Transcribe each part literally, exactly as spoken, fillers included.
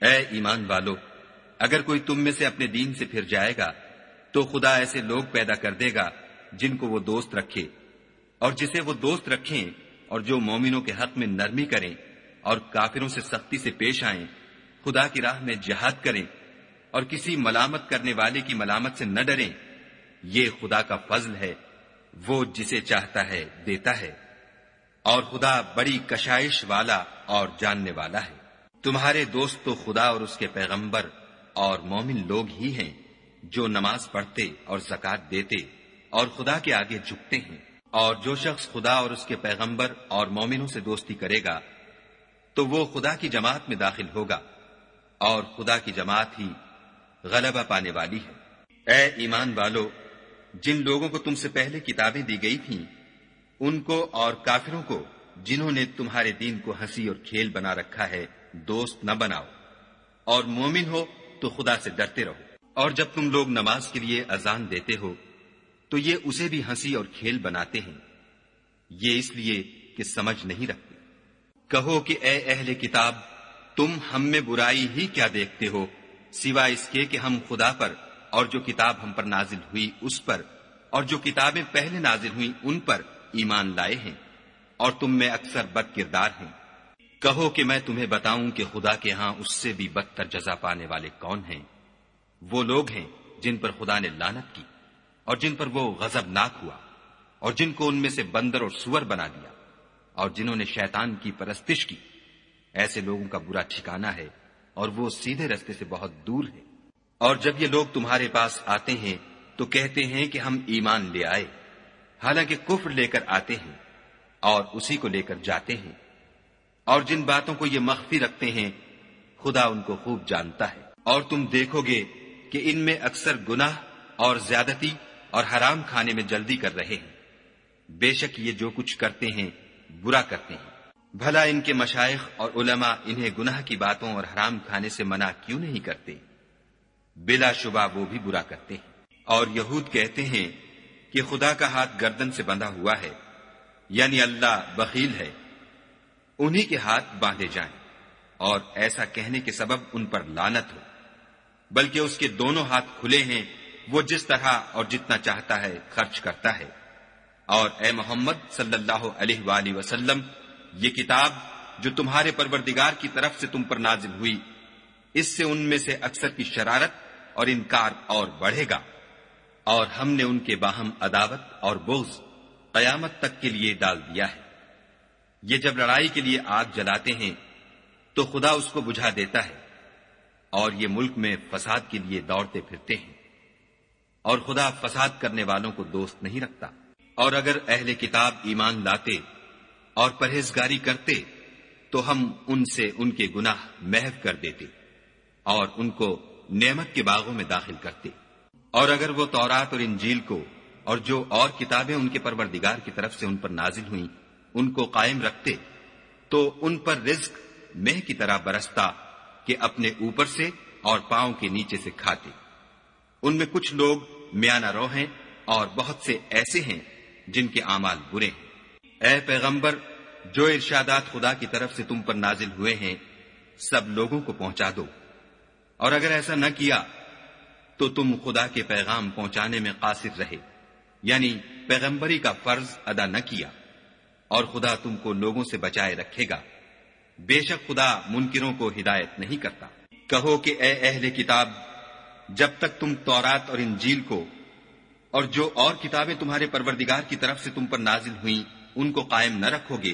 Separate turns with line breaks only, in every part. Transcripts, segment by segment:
اے ایمان والو، اگر کوئی تم میں سے اپنے دین سے پھر جائے گا تو خدا ایسے لوگ پیدا کر دے گا جن کو وہ دوست رکھے، اور جسے وہ دوست رکھیں، اور جو مومنوں کے حق میں نرمی کریں اور کافروں سے سختی سے پیش آئیں، خدا کی راہ میں جہاد کریں اور کسی ملامت کرنے والے کی ملامت سے نہ ڈریں۔ یہ خدا کا فضل ہے، وہ جسے چاہتا ہے دیتا ہے، اور خدا بڑی کشائش والا اور جاننے والا ہے۔ تمہارے دوست تو خدا اور اس کے پیغمبر اور مومن لوگ ہی ہیں جو نماز پڑھتے اور زکوٰۃ دیتے اور خدا کے آگے جھکتے ہیں، اور جو شخص خدا اور اس کے پیغمبر اور مومنوں سے دوستی کرے گا تو وہ خدا کی جماعت میں داخل ہوگا، اور خدا کی جماعت ہی غلبہ پانے والی ہے۔ اے ایمان والو، جن لوگوں کو تم سے پہلے کتابیں دی گئی تھیں ان کو اور کافروں کو جنہوں نے تمہارے دین کو ہنسی اور کھیل بنا رکھا ہے دوست نہ بناؤ، اور مومن ہو تو خدا سے ڈرتے رہو۔ اور جب تم لوگ نماز کے لیے اذان دیتے ہو تو یہ اسے بھی ہنسی اور کھیل بناتے ہیں، یہ اس لیے کہ سمجھ نہیں رکھتے۔ کہو کہ اے اہل کتاب، تم ہم میں برائی ہی کیا دیکھتے ہو سوائے اس کے کہ ہم خدا پر اور جو کتاب ہم پر نازل ہوئی اس پر اور جو کتابیں پہلے نازل ہوئی ان پر ایمان لائے ہیں، اور تم میں اکثر بد کردار ہیں۔ کہو کہ میں تمہیں بتاؤں کہ خدا کے ہاں اس سے بھی بدتر جزا پانے والے کون ہیں؟ وہ لوگ ہیں جن پر خدا نے لعنت کی اور جن پر وہ غضبناک ہوا، اور جن کو ان میں سے بندر اور سور بنا دیا، اور جنہوں نے شیطان کی پرستش کی۔ ایسے لوگوں کا برا ٹھکانہ ہے، اور وہ سیدھے رستے سے بہت دور ہے۔ اور جب یہ لوگ تمہارے پاس آتے ہیں تو کہتے ہیں کہ ہم ایمان لے آئے، حالانکہ کفر لے کر آتے ہیں اور اسی کو لے کر جاتے ہیں، اور جن باتوں کو یہ مخفی رکھتے ہیں خدا ان کو خوب جانتا ہے۔ اور تم دیکھو گے کہ ان میں اکثر گناہ اور زیادتی اور حرام کھانے میں جلدی کر رہے ہیں۔ بے شک یہ جو کچھ کرتے ہیں برا کرتے ہیں۔ بھلا ان کے مشائخ اور علماء انہیں گناہ کی باتوں اور حرام کھانے سے منع کیوں نہیں کرتے؟ بلا شبہ وہ بھی برا کرتے ہیں۔ اور یہود کہتے ہیں کہ خدا کا ہاتھ گردن سے بندھا ہوا ہے، یعنی اللہ بخیل ہے، انہی کے ہاتھ باندھے جائیں، اور ایسا کہنے کے سبب ان پر لعنت ہو، بلکہ اس کے دونوں ہاتھ کھلے ہیں، وہ جس طرح اور جتنا چاہتا ہے خرچ کرتا ہے۔ اور اے محمد صلی اللہ علیہ وآلہ وسلم، یہ کتاب جو تمہارے پروردگار کی طرف سے تم پر نازل ہوئی، اس سے ان میں سے اکثر کی شرارت اور انکار اور بڑھے گا، اور ہم نے ان کے باہم عداوت اور بغض قیامت تک کے لیے ڈال دیا ہے۔ یہ جب لڑائی کے لیے آگ جلاتے ہیں تو خدا اس کو بجھا دیتا ہے، اور یہ ملک میں فساد کے لیے دوڑتے پھرتے ہیں، اور خدا فساد کرنے والوں کو دوست نہیں رکھتا۔ اور اگر اہل کتاب ایمان لاتے اور پرہیزگاری کرتے تو ہم ان سے ان کے گناہ محو کر دیتے اور ان کو نعمت کے باغوں میں داخل کرتے۔ اور اگر وہ تورات اور انجیل کو اور جو اور کتابیں ان کے پروردگار کی طرف سے ان پر نازل ہوئیں ان کو قائم رکھتے تو ان پر رزق مہ کی طرح برستا کہ اپنے اوپر سے اور پاؤں کے نیچے سے کھاتے۔ ان میں کچھ لوگ میانہ رو ہیں اور بہت سے ایسے ہیں جن کے اعمال برے ہیں۔ اے پیغمبر، جو ارشادات خدا کی طرف سے تم پر نازل ہوئے ہیں سب لوگوں کو پہنچا دو، اور اگر ایسا نہ کیا تو تم خدا کے پیغام پہنچانے میں قاصر رہے، یعنی پیغمبری کا فرض ادا نہ کیا، اور خدا تم کو لوگوں سے بچائے رکھے گا۔ بے شک خدا منکروں کو ہدایت نہیں کرتا۔ کہو کہ اے اہل کتاب، جب تک تم تورات اور انجیل کو اور جو اور کتابیں تمہارے پروردگار کی طرف سے تم پر نازل ہوئیں ان کو قائم نہ رکھو گے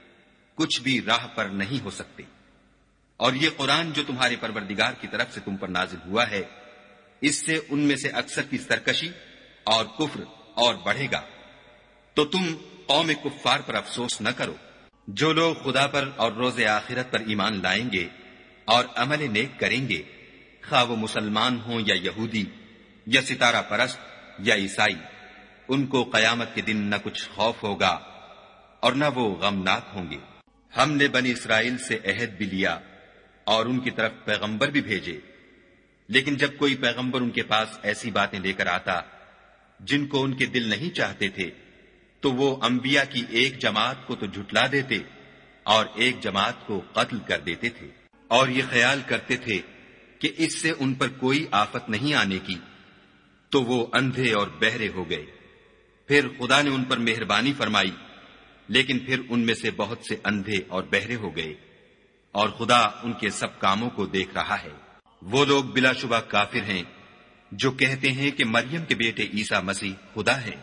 کچھ بھی راہ پر نہیں ہو سکتے۔ اور یہ قرآن جو تمہارے پروردگار کی طرف سے تم پر نازل ہوا ہے اس سے ان میں سے اکثر کی سرکشی اور کفر اور بڑھے گا، تو تم قوم کفار پر افسوس نہ کرو۔ جو لوگ خدا پر اور روز آخرت پر ایمان لائیں گے اور عمل نیک کریں گے، خواہ وہ مسلمان ہوں یا یہودی یا ستارہ پرست یا عیسائی، ان کو قیامت کے دن نہ کچھ خوف ہوگا اور نہ وہ غمناک ہوں گے۔ ہم نے بنی اسرائیل سے عہد بھی لیا اور ان کی طرف پیغمبر بھی بھیجے، لیکن جب کوئی پیغمبر ان کے پاس ایسی باتیں لے کر آتا جن کو ان کے دل نہیں چاہتے تھے تو وہ انبیاء کی ایک جماعت کو تو جھٹلا دیتے اور ایک جماعت کو قتل کر دیتے تھے۔ اور یہ خیال کرتے تھے کہ اس سے ان پر کوئی آفت نہیں آنے کی، تو وہ اندھے اور بہرے ہو گئے۔ پھر خدا نے ان پر مہربانی فرمائی، لیکن پھر ان میں سے بہت سے اندھے اور بہرے ہو گئے، اور خدا ان کے سب کاموں کو دیکھ رہا ہے۔ وہ لوگ بلا شبہ کافر ہیں جو کہتے ہیں کہ مریم کے بیٹے عیسیٰ مسیح خدا ہے،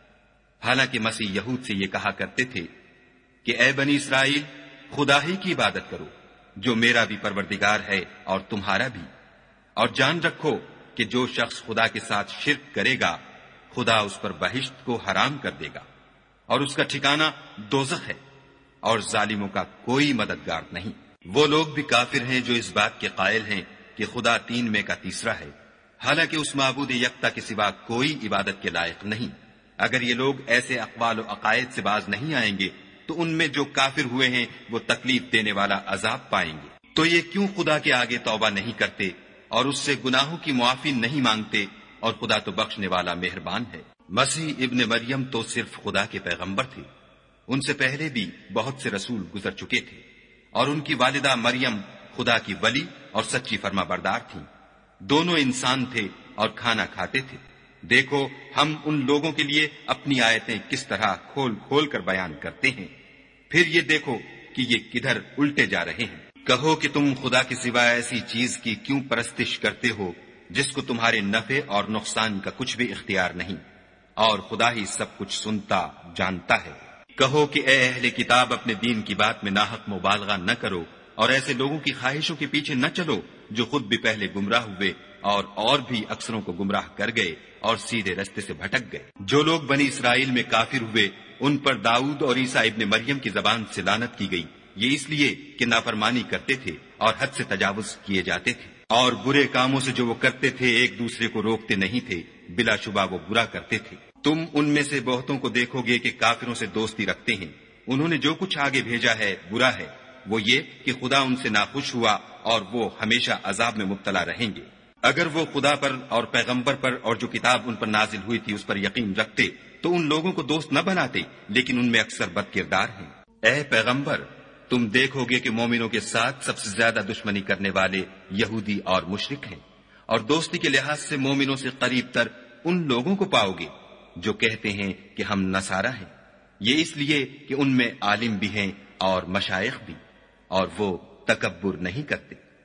حالانکہ مسیح یہود سے یہ کہا کرتے تھے کہ اے بنی اسرائیل، خدا ہی کی عبادت کرو جو میرا بھی پروردگار ہے اور تمہارا بھی، اور جان رکھو کہ جو شخص خدا کے ساتھ شرک کرے گا خدا اس پر بہشت کو حرام کر دے گا، اور اس کا ٹھکانہ دوزخ ہے، اور ظالموں کا کوئی مددگار نہیں۔ وہ لوگ بھی کافر ہیں جو اس بات کے قائل ہیں کہ خدا تین میں کا تیسرا ہے، حالانکہ اس معبود یکتا کے سوا کوئی عبادت کے لائق نہیں۔ اگر یہ لوگ ایسے اقوال و عقائد سے باز نہیں آئیں گے تو ان میں جو کافر ہوئے ہیں وہ تکلیف دینے والا عذاب پائیں گے۔ تو یہ کیوں خدا کے آگے توبہ نہیں کرتے اور اس سے گناہوں کی معافی نہیں مانگتے، اور خدا تو بخشنے والا مہربان ہے۔ مسیح ابن مریم تو صرف خدا کے پیغمبر تھے، ان سے پہلے بھی بہت سے رسول گزر چکے تھے، اور ان کی والدہ مریم خدا کی ولی اور سچی فرما بردار تھیں۔ دونوں انسان تھے اور کھانا کھاتے تھے۔ دیکھو ہم ان لوگوں کے لیے اپنی آیتیں کس طرح کھول کھول کر بیان کرتے ہیں، پھر یہ دیکھو کہ یہ کدھر الٹے جا رہے ہیں۔ کہو کہ تم خدا کے سوا ایسی چیز کی کیوں پرستش کرتے ہو جس کو تمہارے نفع اور نقصان کا کچھ بھی اختیار نہیں، اور خدا ہی سب کچھ سنتا جانتا ہے۔ کہو کہ اے اہل کتاب، اپنے دین کی بات میں ناحق مبالغہ نہ کرو، اور ایسے لوگوں کی خواہشوں کے پیچھے نہ چلو جو خود بھی پہلے گمراہ ہوئے اور اور بھی اکثروں کو گمراہ کر گئے اور سیدھے رستے سے بھٹک گئے۔ جو لوگ بنی اسرائیل میں کافر ہوئے ان پر داؤد اور عیسیٰ ابن مریم کی زبان سے لعنت کی گئی، یہ اس لیے کہ نافرمانی کرتے تھے اور حد سے تجاوز کیے جاتے تھے، اور برے کاموں سے جو وہ کرتے تھے ایک دوسرے کو روکتے نہیں تھے، بلا شبہ وہ برا کرتے تھے۔ تم ان میں سے بہتوں کو دیکھو گے کہ کافروں سے دوستی رکھتے ہیں، انہوں نے جو کچھ آگے بھیجا ہے برا ہے، وہ یہ کہ خدا ان سے ناخوش ہوا اور وہ ہمیشہ عذاب میں مبتلا رہیں گے۔ اگر وہ خدا پر اور پیغمبر پر اور جو کتاب ان پر نازل ہوئی تھی اس پر یقین رکھتے تو ان لوگوں کو دوست نہ بناتے، لیکن ان میں اکثر بد کردار ہیں۔ اے پیغمبر، تم دیکھو گے کہ مومنوں کے ساتھ سب سے زیادہ دشمنی کرنے والے یہودی اور مشرک ہیں، اور دوستی کے لحاظ سے مومنوں سے قریب تر ان لوگوں کو پاؤ گے جو کہتے ہیں کہ ہم نصارہ ہیں، یہ اس لیے کہ ان میں عالم بھی ہیں اور مشائخ بھی، اور وہ تکبر نہیں کرتے۔